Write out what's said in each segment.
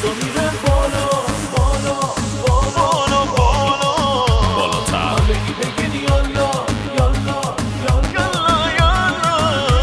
تو میره بالا بالا بالا بالا بالاتر. همگی بگین یالا یالا یالا یالا.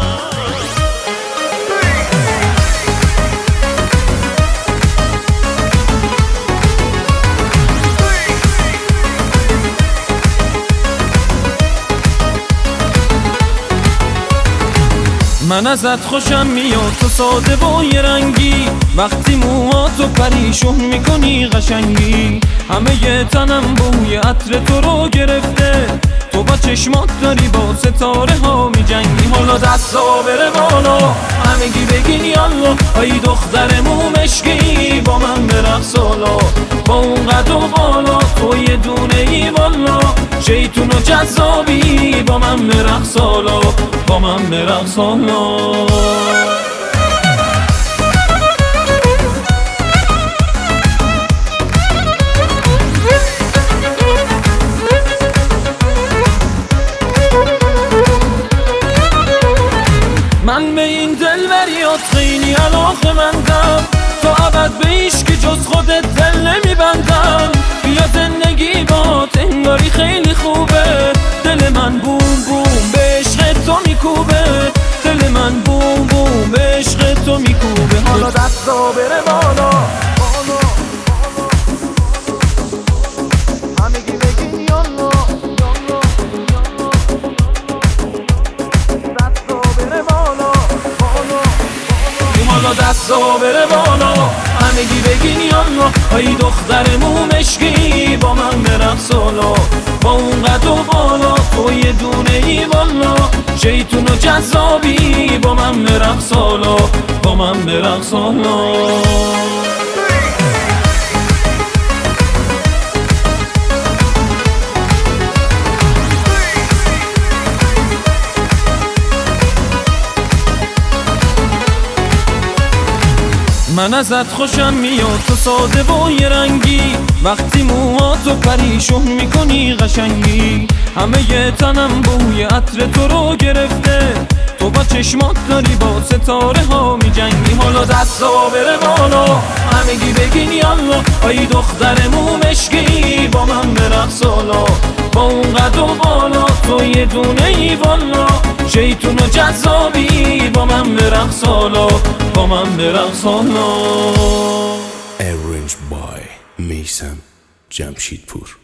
من ازت خوشم میاد، تو ساده و یه رنگی، وقتی موهاتو پریشون میکنی قشنگی. همه ی تنم بوی عطر تو رو گرفته، تو با چشمات داری با ستاره ها میجنگی. حالا دستا بره بالا، همگی بگین یالا، ای دختر مومشکی با من برقص حالا. با اون قد و بالا تو یه دونه ای والا، شیطون و جذابی با من برقص حالا، با من برقص حالا. من به این دلبریات خیلی علاقه‌مندم، تا ابد به هیچکی جز خودت دل نمیبندم. بیا زندگی بات انگاری خیلی خوبه، دل من بوم بوم به عشق تو میکوبه، دل من بوم بوم به عشق تو میکوبه. حالا دستا بره بالا بالا بالا، همگی بگین یالا یالا یالا. دستا بره بالا بالا بالا، حالا دستا بره بالا، همگی بگین یالا، ای دختر مومشکی با من برقص حالا. با اون قد و بالا تو یه دونه ای والا، شیطون و جذابی با من برقص حالا، با من برقص حالا. من ازت خوشم میاد، تو ساده و یه رنگی، وقتی موهاتو پریشون میکنی قشنگی. همه ی تنم بوی عطر تو رو گرفته، تو با چشمات داری با ستاره ها میجنگی. حالا دستا بره بالا، همگی بگین یالا، ای دختر مومشکی با من برقص حالا. با اون قد و بالا تو یه دونه ای والا، شیطون و جذابی با من برقص حالا، با من برقص حالا. Arranged by میثم جمشیدپور.